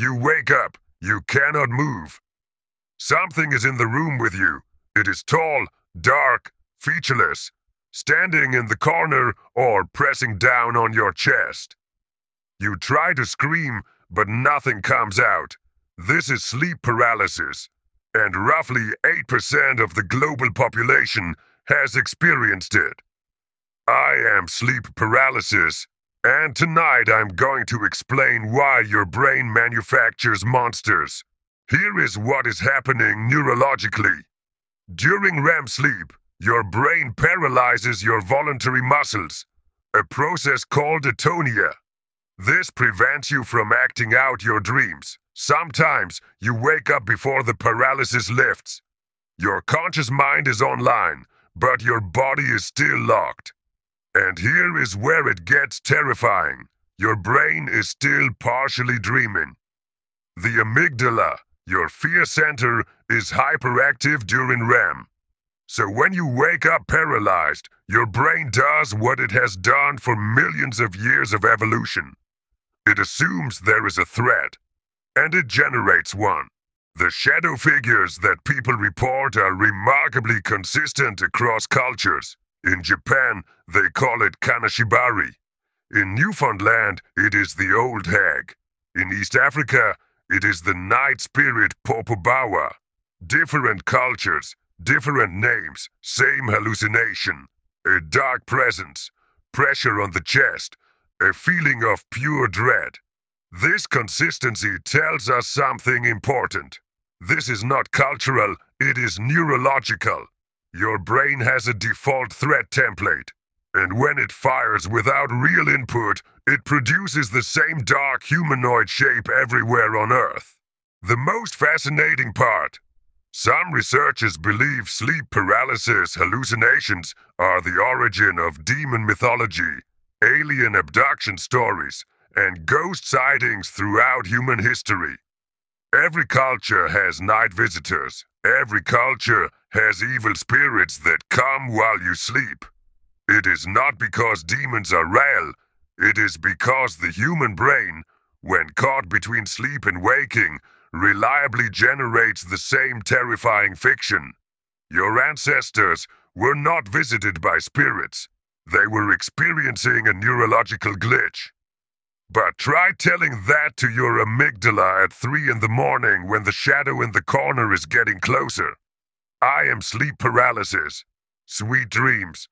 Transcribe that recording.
You wake up. You cannot move. Something is in the room with you. It is tall, dark, featureless, standing in the corner or pressing down on your chest. You try to scream, but nothing comes out. This is sleep paralysis, and roughly 8% of the global population has experienced it. I am sleep paralysis, and tonight I'm going to explain why your brain manufactures monsters. Here is what is happening neurologically. During REM sleep, your brain paralyzes your voluntary muscles, a process called atonia. This prevents you from acting out your dreams. Sometimes you wake up before the paralysis lifts. Your conscious mind is online, but your body is still locked. And here is where it gets terrifying. Your brain is still partially dreaming. The amygdala, your fear center, is hyperactive during REM. So when you wake up paralyzed, your brain does what it has done for millions of years of evolution. It assumes there is a threat, and it generates one. The shadow figures that people report are remarkably consistent across cultures. In Japan, they call it Kanashibari. In Newfoundland, it is the old hag. In East Africa, it is the night spirit Popobawa. Different cultures, different names, same hallucination. A dark presence, pressure on the chest, a feeling of pure dread. This consistency tells us something important. This is not cultural, it is neurological. Your brain has a default threat template, and when it fires without real input, it produces the same dark humanoid shape everywhere on Earth. The most fascinating part: some researchers believe sleep paralysis hallucinations are the origin of demon mythology, alien abduction stories, and ghost sightings throughout human history. Every culture has night visitors. Every culture has evil spirits that come while you sleep. It is not because demons are real. It is because the human brain, when caught between sleep and waking, reliably generates the same terrifying fiction. Your ancestors were not visited by spirits. They were experiencing a neurological glitch. But try telling that to your amygdala at 3 in the morning when the shadow in the corner is getting closer. I am sleep paralysis. Sweet dreams.